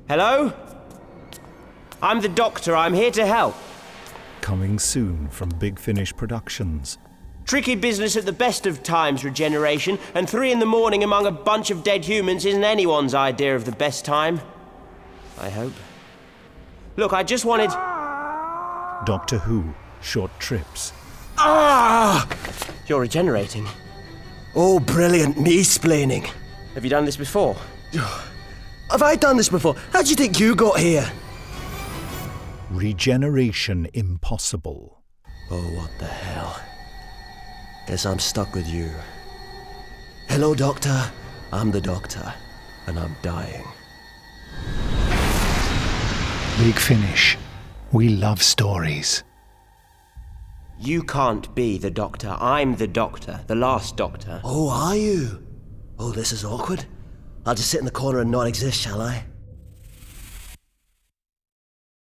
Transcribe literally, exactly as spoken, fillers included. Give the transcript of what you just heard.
Hello? I'm the Doctor. I'm here to help. Coming soon from Big Finish Productions. Tricky business at the best of times, Regeneration, and three in the morning among a bunch of dead humans isn't anyone's idea of the best time. I hope. Look, I just wanted... Doctor Who, Short Trips. Ah! You're regenerating. Oh, brilliant knee-splaining. Have you done this before? Have I done this before? How do you think you got here? Regeneration impossible. Oh, what the hell. Guess I'm stuck with you. Hello, Doctor. I'm the Doctor, and I'm dying. Big Finish. We love stories. You can't be the Doctor. I'm the Doctor, the last Doctor. Oh, are you? Oh, this is awkward. I'll just sit in the corner and not exist, shall I?